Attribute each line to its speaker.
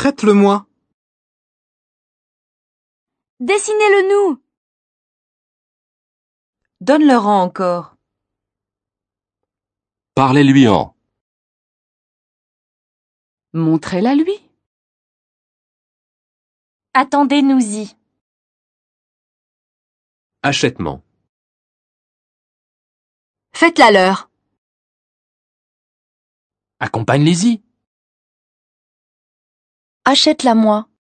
Speaker 1: Prête-le-moi.
Speaker 2: Dessinez-le nous.
Speaker 3: Donne-leur-en encore.
Speaker 4: Parlez-lui en.
Speaker 3: Montrez-la lui.
Speaker 2: Attendez-nous-y.
Speaker 4: Achètement.
Speaker 2: Faites-la leur.
Speaker 4: Accompagne-les-y.
Speaker 2: Achète-la moi.